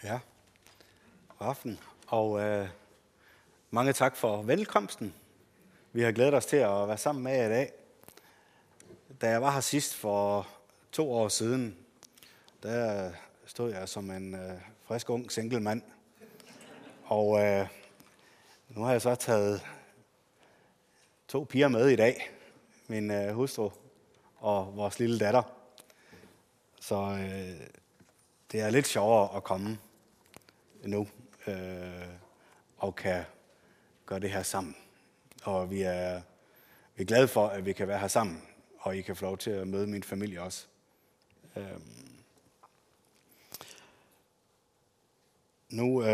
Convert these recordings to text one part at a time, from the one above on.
Ja, god aften, og mange tak for velkomsten. Vi har glædet os til at være sammen med jer i dag. Da jeg var her sidst for 2 år siden, der stod jeg som en frisk ung single mand. Og nu har jeg så taget 2 piger med i dag. Min hustru og vores lille datter. Så det er lidt sjovere at komme nu og kan gøre det her sammen. Og vi er glade for, at vi kan være her sammen, og I kan få lov til at møde min familie også. Nu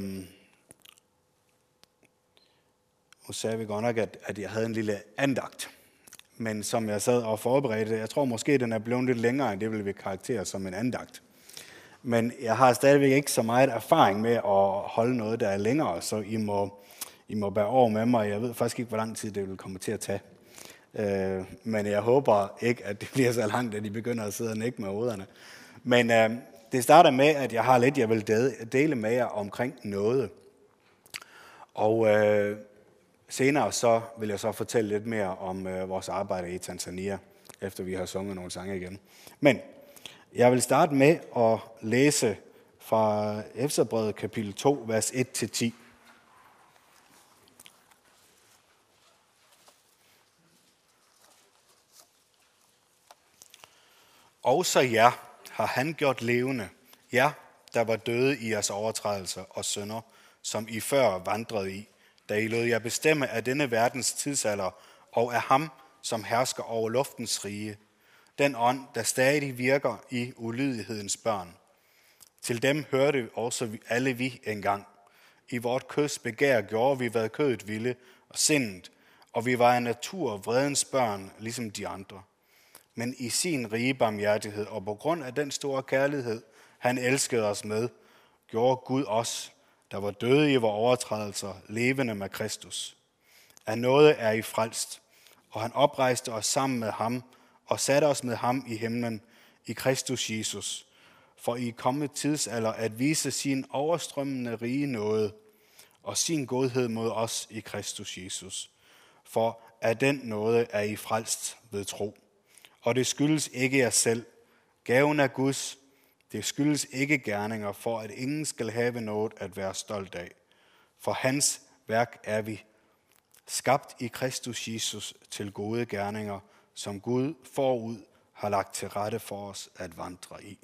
sagde vi godt nok, at jeg havde en lille andagt. Men som jeg sad og forberedte, jeg tror måske, den er blevet lidt længere, end det vil vi karaktere som en andagt. Men jeg har stadigvæk ikke så meget erfaring med at holde noget, der er længere, så I må bære over med mig. Jeg ved faktisk ikke, hvor lang tid det vil komme til at tage. Men jeg håber ikke, at det bliver så langt, at I begynder at sidde og nikke med hovederne. Men det starter med, at jeg har lidt, jeg vil dele med jer omkring noget. Og senere så vil jeg så fortælle lidt mere om vores arbejde i Tanzania, efter vi har sunget nogle sange igen. Men jeg vil starte med at læse fra Efeserbrevet kapitel 2, vers 1-10. Også jer har han gjort levende, jer, der var døde i jeres overtrædelser og synder, som I før vandrede i, da I lod jer bestemme af denne verdens tidsalder og af ham, som hersker over luftens rige, den ånd, der stadig virker i ulydighedens børn. Til dem hørte også alle vi engang. I vort køds begær gjorde vi, hvad kødet ville, og sindet, og vi var af natur vredens børn, ligesom de andre. Men i sin rige barmhjertighed, og på grund af den store kærlighed, han elskede os med, gjorde Gud os, der var døde i vores overtrædelser, levende med Kristus. Af nåde er I frelst, og han oprejste os sammen med ham, og satte os med ham i himlen, i Kristus Jesus, for i kommende tidsalder at vise sin overstrømmende rige nåde, og sin godhed mod os i Kristus Jesus. For af den nåde er I frelst ved tro. Og det skyldes ikke jer selv. Gaven er Guds. Det skyldes ikke gerninger, for at ingen skal have noget at være stolt af. For hans værk er vi, skabt i Kristus Jesus til gode gerninger, som Gud forud har lagt til rette for os at vandre i.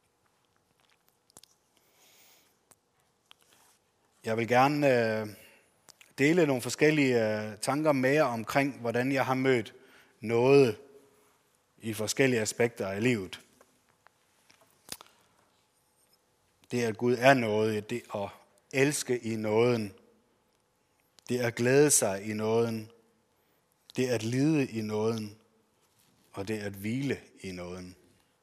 Jeg vil gerne dele nogle forskellige tanker med jer omkring, hvordan jeg har mødt noget i forskellige aspekter af livet. Det at Gud er noget, det at elske i nåden, det at glæde sig i nåden, det at lide i nåden, og det at hvile i nåden.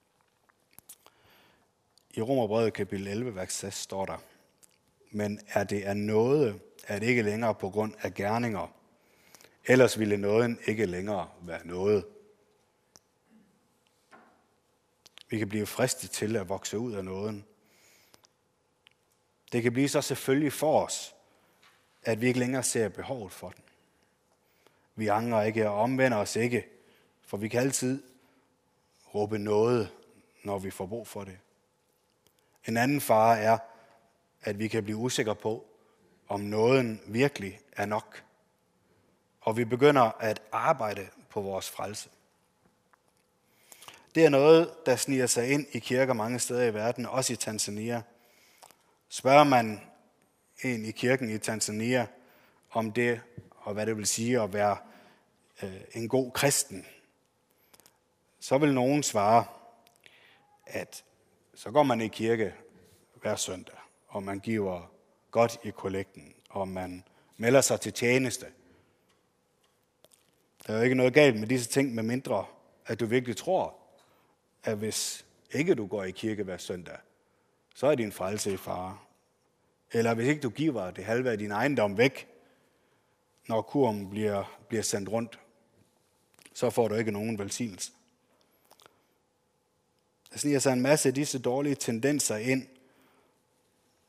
I Romerbrevet kapitel 11, vers 6 står der: Men er det af nåde, er det ikke længere på grund af gerninger. Ellers ville nåden ikke længere være noget. Vi kan blive fristet til at vokse ud af nåden. Det kan blive så selvfølgelig for os, at vi ikke længere ser behovet for den. Vi angrer ikke og omvender os ikke, for vi kan altid råbe noget, når vi får brug for det. En anden fare er, at vi kan blive usikre på, om nåden virkelig er nok. Og vi begynder at arbejde på vores frelse. Det er noget, der sniger sig ind i kirker mange steder i verden, også i Tanzania. Spørger man en i kirken i Tanzania om det, og hvad det vil sige at være en god kristen, så vil nogen svare, at så går man i kirke hver søndag, og man giver godt i kollekten, og man melder sig til tjeneste. Der er jo ikke noget galt med disse ting, med mindre at du virkelig tror, at hvis ikke du går i kirke hver søndag, så er din frelse i fare. Eller hvis ikke du giver det halve af din ejendom væk, når kurven bliver sendt rundt, så får du ikke nogen velsignelse. Der sniger sig en masse af disse dårlige tendenser ind,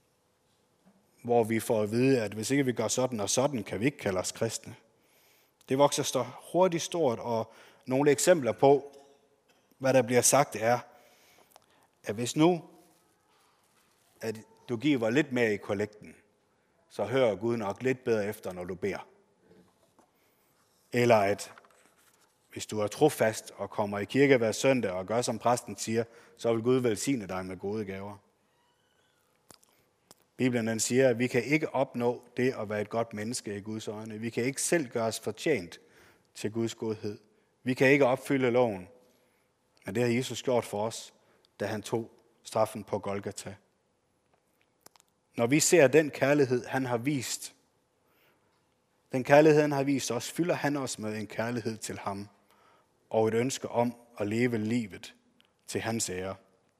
hvor vi får at vide, at hvis ikke vi gør sådan og sådan, kan vi ikke kalde os kristne. Det vokser så hurtigt stort, og nogle eksempler på, hvad der bliver sagt, er, at hvis nu, at du giver lidt mere i kollekten, så hører Gud nok lidt bedre efter, når du beder. Eller at hvis du er trofast og kommer i kirke hver søndag og gør, som præsten siger, så vil Gud velsigne dig med gode gaver. Bibelen den siger, at vi kan ikke opnå det at være et godt menneske i Guds øjne. Vi kan ikke selv gøre os fortjent til Guds godhed. Vi kan ikke opfylde loven. Men det har Jesus gjort for os, da han tog straffen på Golgata. Når vi ser den kærlighed, han har vist, den kærlighed, han har vist os, fylder han os med en kærlighed til ham og et ønske om at leve livet til hans ære.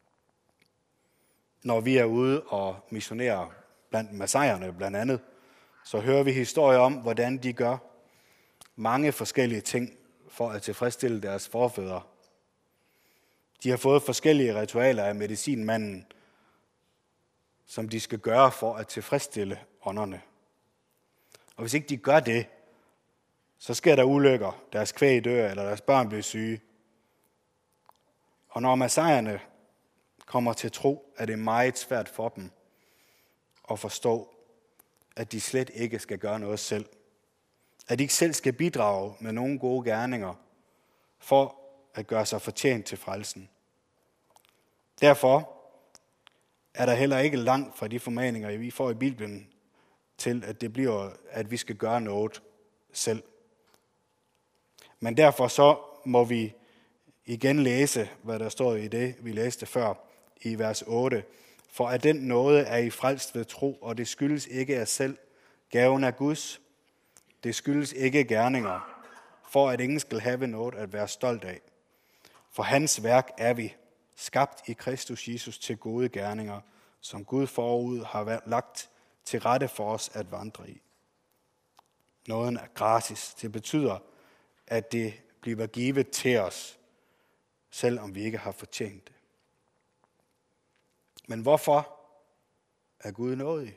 Når vi er ude og missionerer blandt masajerne blandt andet, så hører vi historier om, hvordan de gør mange forskellige ting for at tilfredsstille deres forfædre. De har fået forskellige ritualer af medicinmanden, som de skal gøre for at tilfredsstille ånderne. Og hvis ikke de gør det, så sker der ulykker, deres kvæg dør, eller deres børn bliver syge. Og når masajerne kommer til tro, er det meget svært for dem at forstå, at de slet ikke skal gøre noget selv. At de ikke selv skal bidrage med nogle gode gerninger for at gøre sig fortjent til frelsen. Derfor er der heller ikke langt fra de formaninger, vi får i Bibelen, til at det bliver, at vi skal gøre noget selv. Men derfor så må vi igen læse, hvad der står i det, vi læste før i vers 8. For at den nåde er I frelst ved tro, og det skyldes ikke af selv. Gaven er Guds. Det skyldes ikke gerninger, for at ingen skal have noget at være stolt af. For hans værk er vi, skabt i Kristus Jesus til gode gerninger, som Gud forud har lagt til rette for os at vandre i. Nåden er gratis. Det betyder, at det bliver givet til os, selvom vi ikke har fortjent det. Men hvorfor er Gud nådig?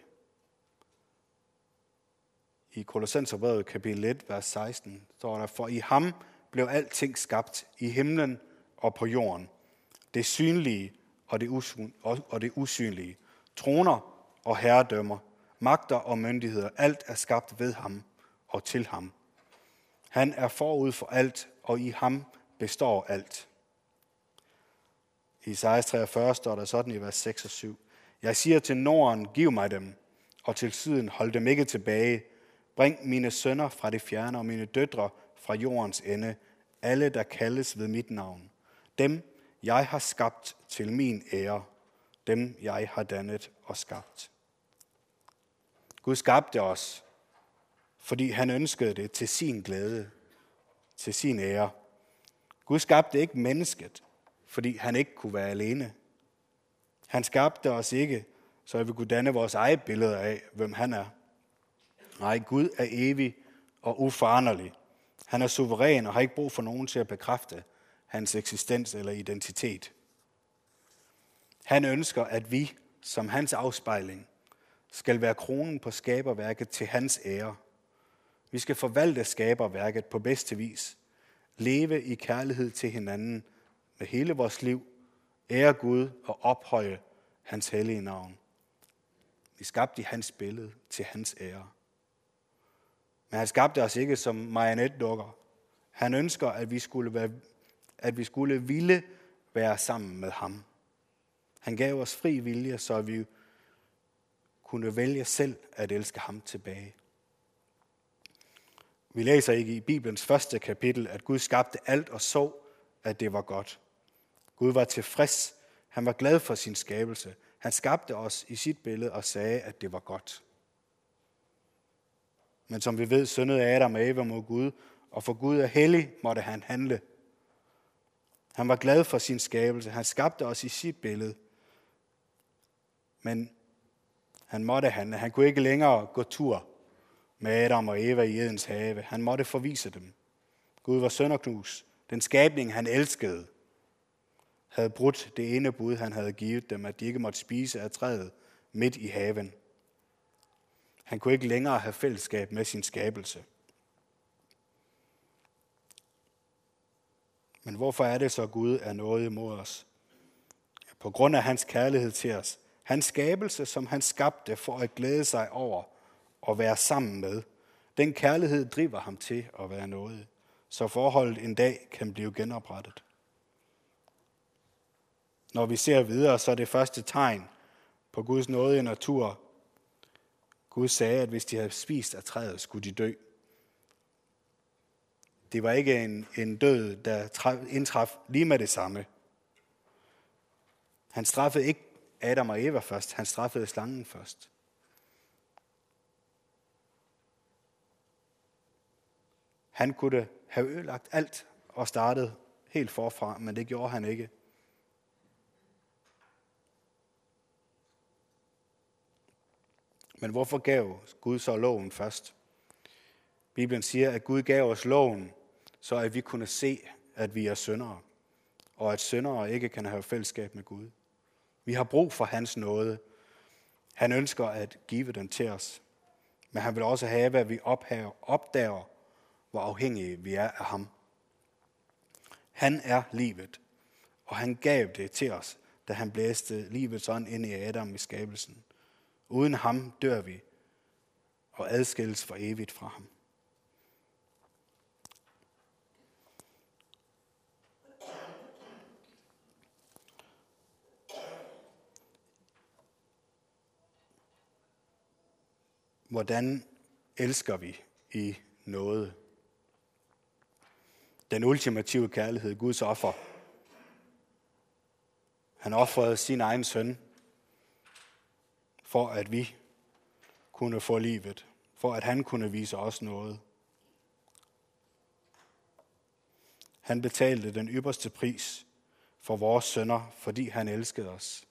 I Kolossenserbrevet kapitel 1, vers 16, står der, for i ham blev alting skabt, i himlen og på jorden, det synlige og det usynlige, troner og herredømmer, magter og myndigheder, alt er skabt ved ham og til ham. Han er forud for alt, og i ham består alt. I Esajas 43 står der sådan i vers 6 og 7. Jeg siger til Norden, giv mig dem, og til syden, hold dem ikke tilbage. Bring mine sønner fra det fjerne, og mine døtre fra jordens ende, alle der kaldes ved mit navn. Dem, jeg har skabt til min ære, dem jeg har dannet og skabt. Gud skabte os, fordi han ønskede det til sin glæde, til sin ære. Gud skabte ikke mennesket, fordi han ikke kunne være alene. Han skabte os ikke, så vi kunne danne vores eget billede af, hvem han er. Nej, Gud er evig og uforanderlig. Han er suveræn og har ikke brug for nogen til at bekræfte hans eksistens eller identitet. Han ønsker, at vi, som hans afspejling, skal være kronen på skaberværket til hans ære. Vi skal forvalte skaberværket på bedste vis. Leve i kærlighed til hinanden med hele vores liv. Ære Gud og ophøje hans hellige navn. Vi skabte i hans billede til hans ære. Men han skabte os ikke som marionetdukker. Han ønsker, at vi skulle ville være sammen med ham. Han gav os fri vilje, så vi kunne vælge selv at elske ham tilbage. Vi læser ikke i Bibelens første kapitel, at Gud skabte alt og så, at det var godt. Gud var tilfreds. Han var glad for sin skabelse. Han skabte os i sit billede og sagde, at det var godt. Men som vi ved, syndede Adam og Eva mod Gud, og for Gud er hellig, måtte han handle. Han var glad for sin skabelse. Han skabte os i sit billede. Men han måtte handle. Han kunne ikke længere gå tur med Adam og Eva i Edens have. Han måtte forvise dem. Gud var sønderknus. Den skabning, han elskede, havde brudt det ene bud, han havde givet dem, at de ikke måtte spise af træet midt i haven. Han kunne ikke længere have fællesskab med sin skabelse. Men hvorfor er det så, Gud er nådig imod os? På grund af hans kærlighed til os. Hans skabelse, som han skabte for at glæde sig over og være sammen med. Den kærlighed driver ham til at være nådig, så forholdet en dag kan blive genoprettet. Når vi ser videre, så er det første tegn på Guds nådige natur. Gud sagde, at hvis de havde spist af træet, skulle de dø. Det var ikke en død, der indtraf lige med det samme. Han straffede ikke Adam og Eva først, han straffede slangen først. Han kunne have ødelagt alt og startet helt forfra, men det gjorde han ikke. Men hvorfor gav Gud så loven først? Bibelen siger, at Gud gav os loven, så at vi kunne se, at vi er syndere, og at syndere ikke kan have fællesskab med Gud. Vi har brug for hans nåde. Han ønsker at give den til os, men han vil også have, at vi opdager, hvor afhængige vi er af ham. Han er livet, og han gav det til os, da han blæste livets ånd ind i Adam i skabelsen. Uden ham dør vi og adskilles for evigt fra ham. Hvordan elsker vi i nåde? Den ultimative kærlighed, Guds offer. Han ofrede sin egen søn, for at vi kunne få livet, for at han kunne vise os noget. Han betalte den ypperste pris for vores synder, fordi han elskede os.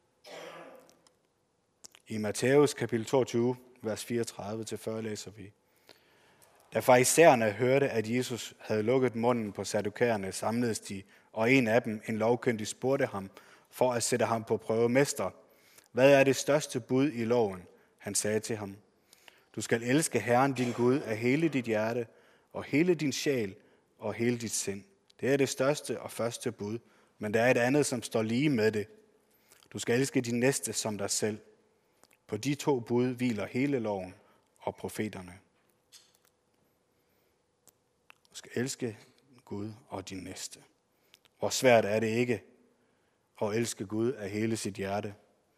I Matthæus kapitel 22, vers 34-40 læser vi: Da farisæerne hørte, at Jesus havde lukket munden på saddukæerne, samledes de, og en af dem, en lovkyndig, spurgte ham for at sætte ham på prøve: Mester, hvad er det største bud i loven? Han sagde til ham: Du skal elske Herren din Gud af hele dit hjerte, og hele din sjæl, og hele dit sind. Det er det største og første bud, men der er et andet, som står lige med det. Du skal elske din næste som dig selv. På de 2 bud hviler hele loven og profeterne. Du skal elske Gud og din næste. Hvor svært er det ikke at elske Gud af hele sit hjerte?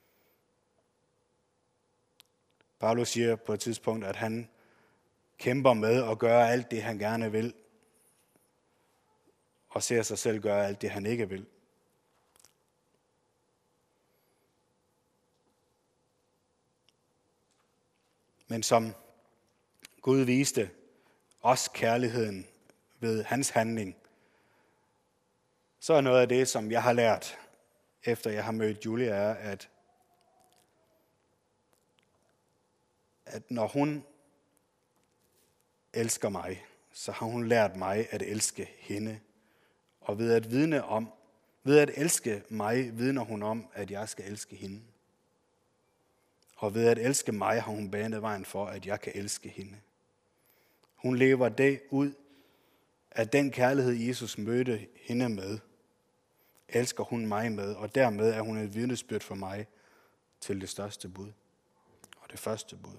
Paulus siger på et tidspunkt, at han kæmper med at gøre alt det, han gerne vil, og ser sig selv gøre alt det, han ikke vil. Men som Gud viste os kærligheden ved hans handling, så er noget af det, som jeg har lært, efter jeg har mødt Julia, er, at når hun elsker mig, så har hun lært mig at elske hende. Og ved at elske mig, vidner hun om, at jeg skal elske hende. Og ved at elske mig, har hun banet vejen for, at jeg kan elske hende. Hun lever det ud, at den kærlighed, Jesus mødte hende med, elsker hun mig med, og dermed er hun et vidnesbyrd for mig til det største bud og det første bud.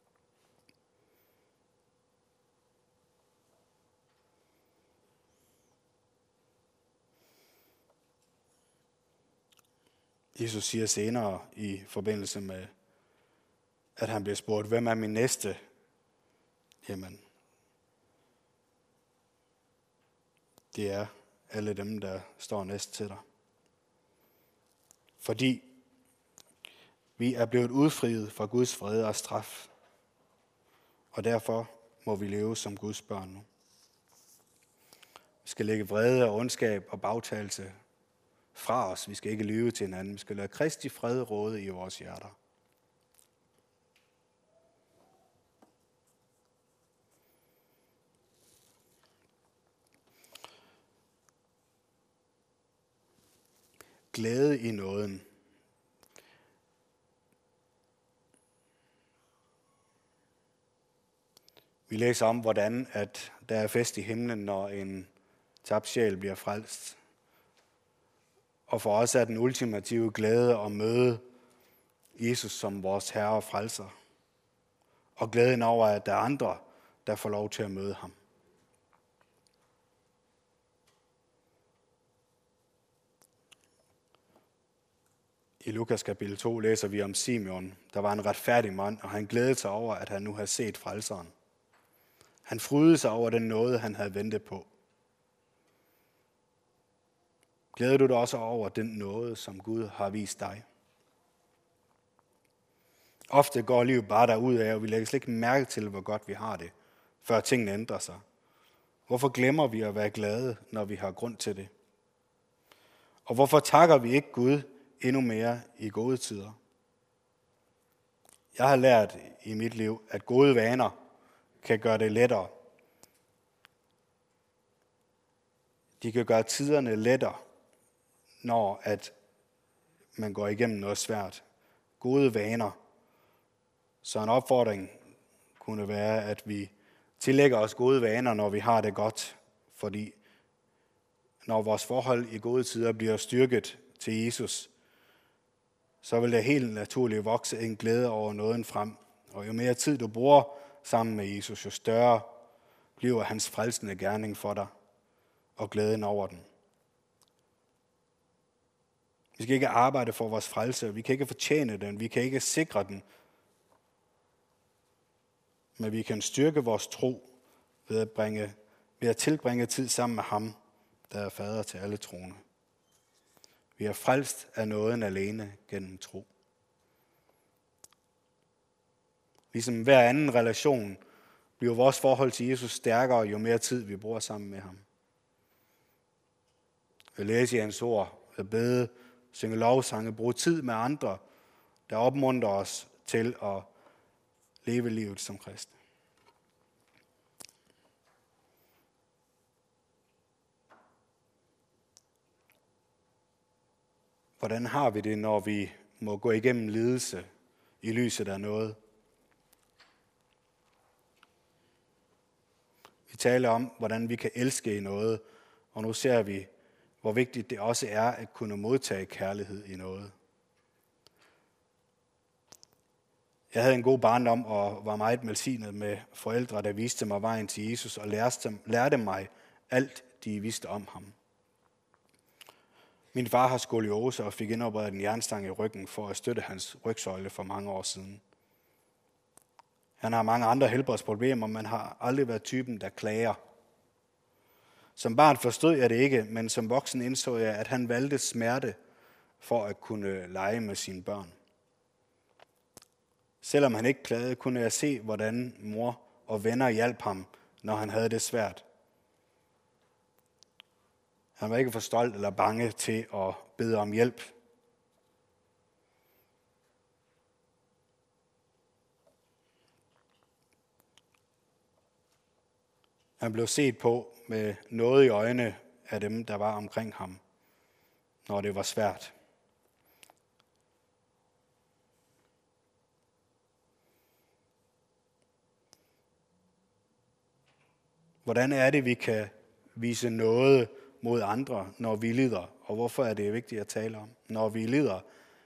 Jesus siger senere i forbindelse med, at han bliver spurgt, hvem er min næste? Jamen, det er alle dem, der står næst til dig. Fordi vi er blevet udfriet fra Guds vrede og straf, og derfor må vi leve som Guds børn nu. Vi skal lægge vrede og ondskab og bagtagelse fra os. Vi skal ikke lyve til hinanden. Vi skal lade Kristi fred råde i vores hjerter. Glæde i nåden. Vi læser om, hvordan at der er fest i himlen, når en tabt sjæl bliver frelst. Og for os er den ultimative glæde at møde Jesus som vores herre og frelser. Og glæden over, at der er andre, der får lov til at møde ham. I Lukas kapitel 2 læser vi om Simeon, der var en retfærdig mand, og han glædede sig over, at han nu havde set frelseren. Han frydede sig over den nåde, han havde ventet på. Glæder du dig også over den nåde, som Gud har vist dig? Ofte går livet bare derudad, og vi lægger slet ikke mærke til, hvor godt vi har det, før tingene ændrer sig. Hvorfor glemmer vi at være glade, når vi har grund til det? Og hvorfor takker vi ikke Gud endnu mere i gode tider? Jeg har lært i mit liv, at gode vaner kan gøre det lettere. De kan gøre tiderne lettere, når at man går igennem noget svært. Gode vaner. Så en opfordring kunne være, at vi tillægger os gode vaner, når vi har det godt. Fordi når vores forhold i gode tider bliver styrket til Jesus, så vil der helt naturligt vokse en glæde over nåden frem. Og jo mere tid du bruger sammen med Jesus, jo større bliver hans frelsende gerning for dig og glæden over den. Vi skal ikke arbejde for vores frelse, vi kan ikke fortjene den, vi kan ikke sikre den. Men vi kan styrke vores tro ved at tilbringe tid sammen med ham, der er fader til alle troende. Vi er frelst af nåden alene gennem tro. Ligesom hver anden relation bliver vores forhold til Jesus stærkere, jo mere tid vi bruger sammen med ham. At læse i hans ord, at bede, synge lovsange, bruge tid med andre, der opmuntrer os til at leve livet som kristne. Hvordan har vi det, når vi må gå igennem lidelse i lyset af noget? Vi taler om, hvordan vi kan elske i noget, og nu ser vi, hvor vigtigt det også er at kunne modtage kærlighed i noget. Jeg havde en god barndom og var meget velsignet med forældre, der viste mig vejen til Jesus og lærte mig alt, de vidste om ham. Min far har skoliose og fik indopereret en jernstang i ryggen for at støtte hans rygsøjle for mange år siden. Han har mange andre helbredsproblemer, men har aldrig været typen, der klager. Som barn forstod jeg det ikke, men som voksen indså jeg, at han valgte smerte for at kunne lege med sine børn. Selvom han ikke klagede, kunne jeg se, hvordan mor og venner hjalp ham, når han havde det svært. Han var ikke for stolt eller bange til at bede om hjælp. Han blev set på med noget i øjnene af dem, der var omkring ham, når det var svært. Hvordan er det, vi kan vise noget mod andre, når vi lider? Og hvorfor er det vigtigt at tale om? Når vi lider,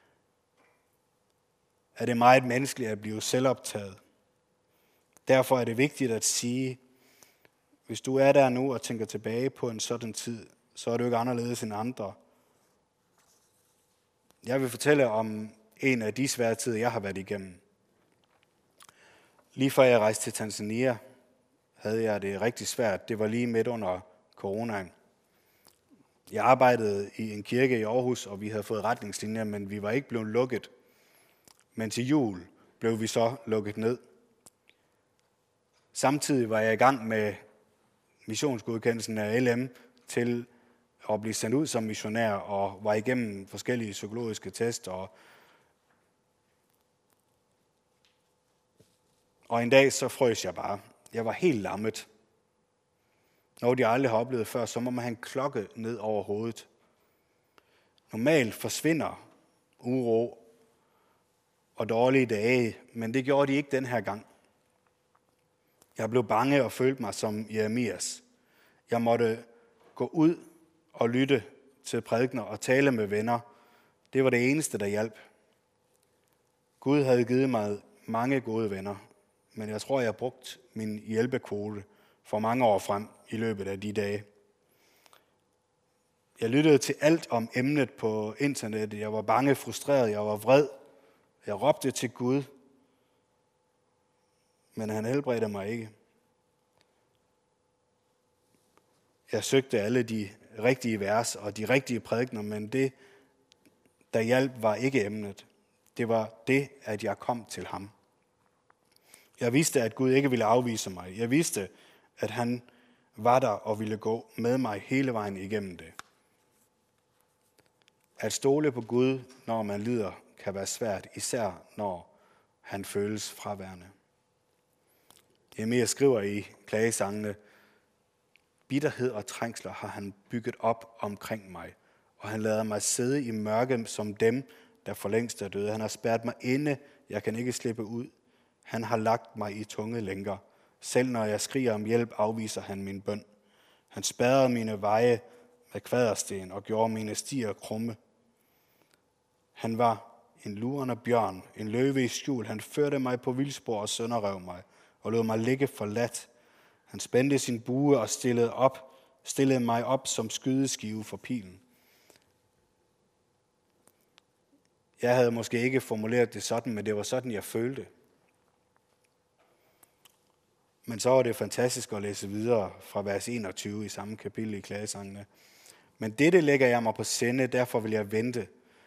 er det meget menneskeligt at blive selvoptaget. Derfor er det vigtigt at sige, hvis du er der nu og tænker tilbage på en sådan tid, så er du ikke anderledes end andre. Jeg vil fortælle om en af de svære tider, jeg har været igennem. Lige før jeg rejste til Tanzania, havde jeg det rigtig svært. Det var lige midt under coronaen. Jeg arbejdede i en kirke i Aarhus, og vi havde fået retningslinjer, men vi var ikke blevet lukket. Men til jul blev vi så lukket ned. Samtidig var jeg i gang med missionsgodkendelsen af LM til at blive sendt ud som missionær, og var igennem forskellige psykologiske test. Og en dag så frøs jeg bare. Jeg var helt lammet. Noget jeg aldrig har oplevet før, så må man have en klokke ned over hovedet. Normalt forsvinder uro og dårlige dage, men det gjorde de ikke den her gang. Jeg blev bange og følte mig som Jeremias. Jeg måtte gå ud og lytte til prædikener og tale med venner. Det var det eneste, der hjalp. Gud havde givet mig mange gode venner, men jeg tror, jeg brugte min hjælpekvote for mange år frem i løbet af de dage. Jeg lyttede til alt om emnet på internettet. Jeg var bange, frustreret, jeg var vred. Jeg råbte til Gud, men han helbredte mig ikke. Jeg søgte alle de rigtige vers og de rigtige prædikener, men det, der hjalp, var ikke emnet. Det var det, at jeg kom til ham. Jeg vidste, at Gud ikke ville afvise mig. Jeg vidste, at han var der og ville gå med mig hele vejen igennem det. At stole på Gud, når man lider, kan være svært, især når han føles fraværende. Jeremias skriver i klagesangene, bitterhed og trængsler har han bygget op omkring mig, og han lader mig sidde i mørke som dem, der for længst er døde. Han har spærret mig inde, jeg kan ikke slippe ud. Han har lagt mig i tunge lænker. Selv når jeg skriger om hjælp, afviser han min bøn. Han spærrede mine veje med kvadersten og gjorde mine stier krumme. Han var en lurende bjørn, en løve i skjul. Han førte mig på vildspor og sønderrev mig og lod mig ligge forladt. Han spændte sin bue og stillede mig op som skydeskive for pilen. Jeg havde måske ikke formuleret det sådan, men det var sådan, jeg følte. Men så var det fantastisk at læse videre fra vers 21 i samme kapitel i klagesangene. Men dette lægger jeg mig på sinde, derfor vil jeg vente.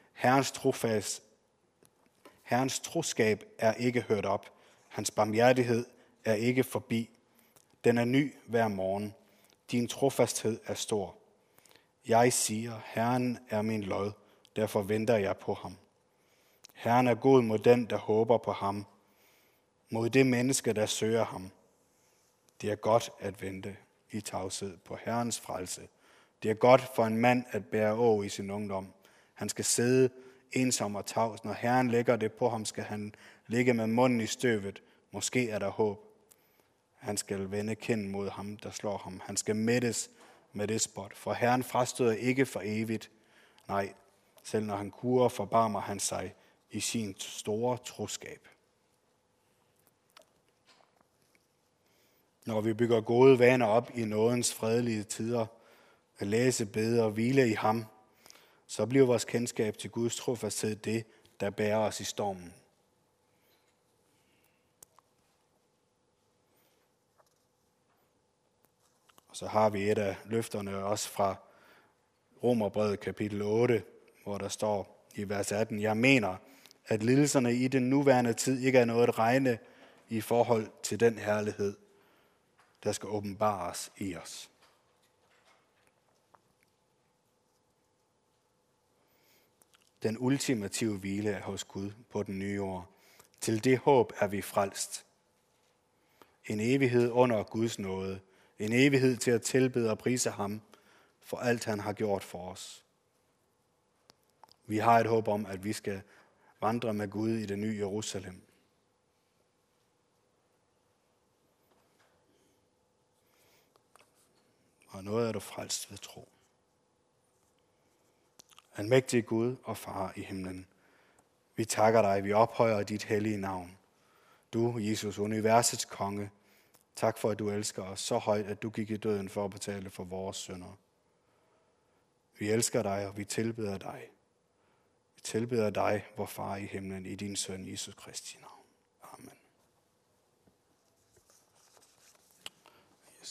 Herrens troskab er ikke hørt op. Hans barmhjertighed er ikke forbi. Den er ny hver morgen. Din trofasthed er stor. Jeg siger, Herren er min lod, derfor venter jeg på ham. Herren er god mod den, der håber på ham, mod det menneske, der søger ham. Det er godt at vente i tavshed på Herrens frelse. Det er godt for en mand at bære åg i sin ungdom. Han skal sidde ensom og tavs. Når Herren lægger det på ham, skal han ligge med munden i støvet. Måske er der håb. Han skal vende kinden mod ham, der slår ham. Han skal mættes med det spot. For Herren frastøder ikke for evigt. Nej, selv når han kurer, forbarmer han sig i sin store troskab. Når vi bygger gode vaner op i nådens fredelige tider, at læse, bede og hvile i ham, så bliver vores kendskab til Guds trofasthed det, der bærer os i stormen. Og så har vi et af løfterne også fra Romerbrevet kapitel 8, hvor der står i vers 18, jeg mener, at lidelserne i den nuværende tid ikke er noget at regne i forhold til den herlighed, der skal åbenbares i os. Den ultimative hvile er hos Gud på den nye jord. Til det håb er vi frelst. En evighed under Guds nåde. En evighed til at tilbede og prise ham for alt, han har gjort for os. Vi har et håb om, at vi skal vandre med Gud i det nye Jerusalem. Og noget er du frelst ved tro. Almægtige Gud og Far i himlen, vi takker dig, vi ophøjer dit hellige navn. Du, Jesus, universets konge, tak for, at du elsker os så højt, at du gik i døden for at betale for vores synder. Vi elsker dig, og vi tilbeder dig. Vi tilbeder dig, vor Far i himlen, i din søn Jesus Kristi navn.